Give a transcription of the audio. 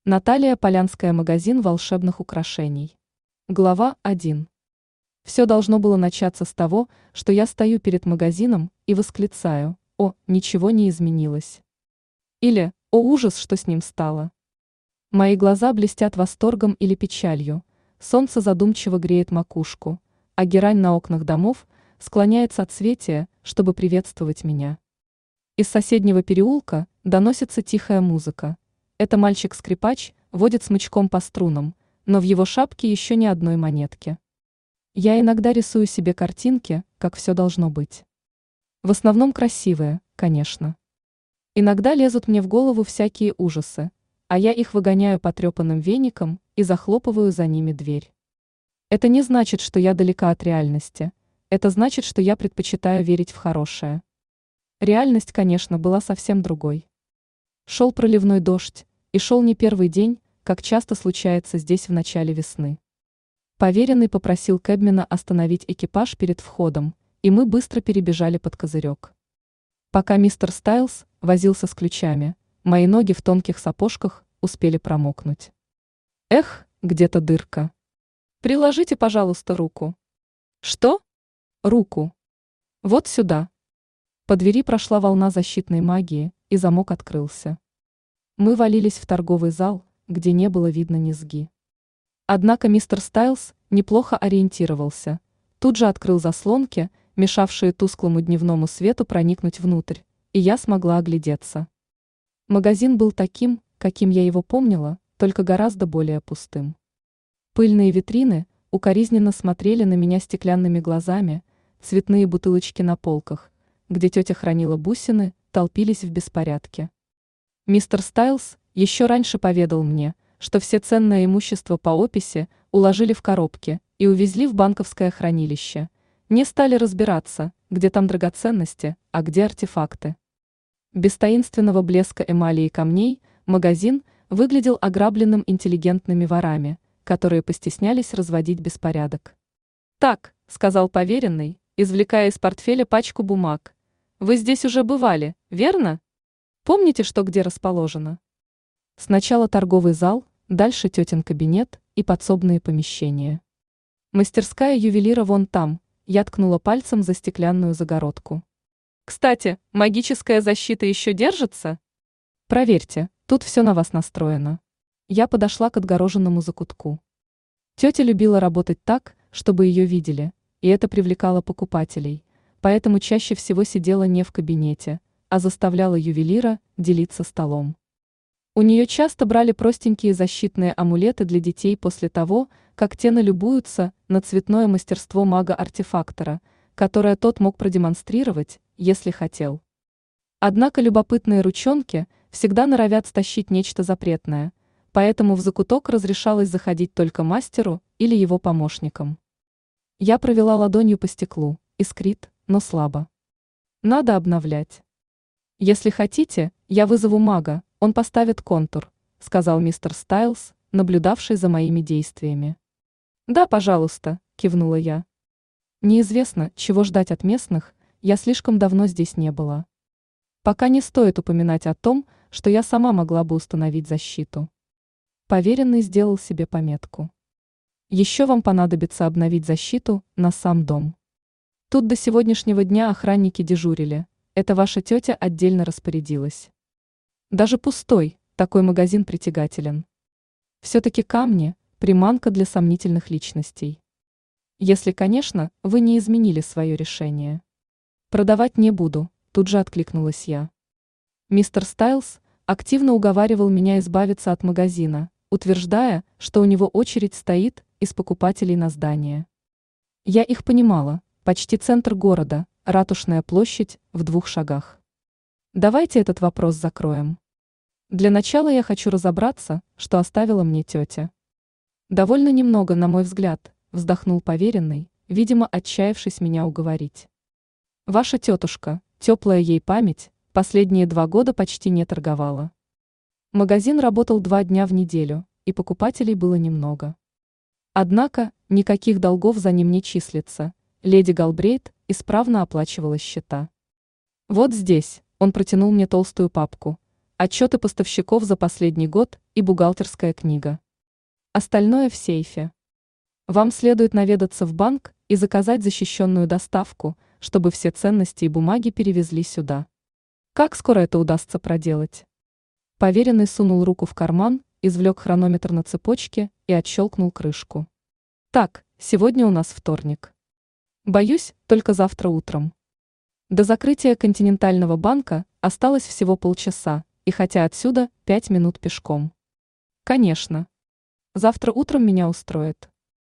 Наталья Полянская, магазин волшебных украшений. Глава 1. Все должно было начаться с того, что я стою перед магазином и восклицаю: «О, ничего не изменилось!» Или «О, ужас, что с ним стало!» Мои глаза блестят восторгом или печалью, солнце задумчиво греет макушку, а герань на окнах домов склоняется от цветия, чтобы приветствовать меня. Из соседнего переулка доносится тихая музыка. Это мальчик-скрипач водит смычком по струнам, но в его шапке еще ни одной монетки. Я иногда рисую себе картинки, как все должно быть. В основном красивые, конечно. Иногда лезут мне в голову всякие ужасы, а я их выгоняю потрепанным веником и захлопываю за ними дверь. Это не значит, что я далека от реальности. Это значит, что я предпочитаю верить в хорошее. Реальность, конечно, была совсем другой. Шел проливной дождь, и шел не первый день, как часто случается здесь в начале весны. Поверенный попросил кэбмена остановить экипаж перед входом, и мы быстро перебежали под козырек. Пока мистер Стайлс возился с ключами, мои ноги в тонких сапожках успели промокнуть. Эх, где-то дырка. Приложите, пожалуйста, руку. Что? Руку. Вот сюда. По двери прошла волна защитной магии, и замок открылся. Мы валились в торговый зал, где не было видно низги. Однако мистер Стайлс неплохо ориентировался, тут же открыл заслонки, мешавшие тусклому дневному свету проникнуть внутрь, и я смогла оглядеться. Магазин был таким, каким я его помнила, только гораздо более пустым. Пыльные витрины укоризненно смотрели на меня стеклянными глазами, цветные бутылочки на полках, где тетя хранила бусины, толпились в беспорядке. Мистер Стайлс еще раньше поведал мне, что все ценное имущество по описи уложили в коробки и увезли в банковское хранилище. Не стали разбираться, где там драгоценности, а где артефакты. Без таинственного блеска эмали и камней магазин выглядел ограбленным интеллигентными ворами, которые постеснялись разводить беспорядок. «Так», — сказал поверенный, извлекая из портфеля пачку бумаг, — «вы здесь уже бывали, верно? Помните, что где расположено?» Сначала торговый зал, дальше тетин кабинет и подсобные помещения. Мастерская ювелира вон там, я ткнула пальцем за стеклянную загородку. «Кстати, магическая защита еще держится?» «Проверьте, тут все на вас настроено». Я подошла к отгороженному закутку. Тетя любила работать так, чтобы ее видели, и это привлекало покупателей, поэтому чаще всего сидела не в кабинете, а заставляла ювелира делиться столом. У нее часто брали простенькие защитные амулеты для детей после того, как те налюбуются на цветное мастерство мага-артефактора, которое тот мог продемонстрировать, если хотел. Однако любопытные ручонки всегда норовят стащить нечто запретное, поэтому в закуток разрешалось заходить только мастеру или его помощникам. Я провела ладонью по стеклу, искрит, но слабо. Надо обновлять. «Если хотите, я вызову мага, он поставит контур», — сказал мистер Стайлс, наблюдавший за моими действиями. «Да, пожалуйста», — кивнула я. Неизвестно, чего ждать от местных, я слишком давно здесь не была. Пока не стоит упоминать о том, что я сама могла бы установить защиту. Поверенный сделал себе пометку. Еще вам понадобится обновить защиту на сам дом. Тут до сегодняшнего дня охранники дежурили, это ваша тетя отдельно распорядилась. Даже пустой, такой магазин притягателен. Все-таки камни – приманка для сомнительных личностей. Если, конечно, вы не изменили свое решение. Продавать не буду, тут же откликнулась я. Мистер Стайлс активно уговаривал меня избавиться от магазина, утверждая, что у него очередь стоит из покупателей на здание. Я их понимала, почти центр города, Ратушная площадь в 2 шагах. Давайте этот вопрос закроем. Для начала я хочу разобраться, что оставила мне тетя. Довольно немного, на мой взгляд, вздохнул поверенный, видимо, отчаявшись меня уговорить. Ваша тетушка, теплая ей память, последние 2 года почти не торговала. Магазин работал 2 дня в неделю, и покупателей было немного. Однако, никаких долгов за ним не числится, леди Галбрейт исправно оплачивала счета. Вот здесь, он протянул мне толстую папку, отчеты поставщиков за последний год и бухгалтерская книга. Остальное в сейфе. Вам следует наведаться в банк и заказать защищенную доставку, чтобы все ценности и бумаги перевезли сюда. Как скоро это удастся проделать? Поверенный сунул руку в карман, извлек хронометр на цепочке и отщелкнул крышку. Так, сегодня у нас вторник. Боюсь, только завтра утром. До закрытия континентального банка осталось всего полчаса, и хотя отсюда 5 минут пешком. Конечно. Завтра утром меня устроит.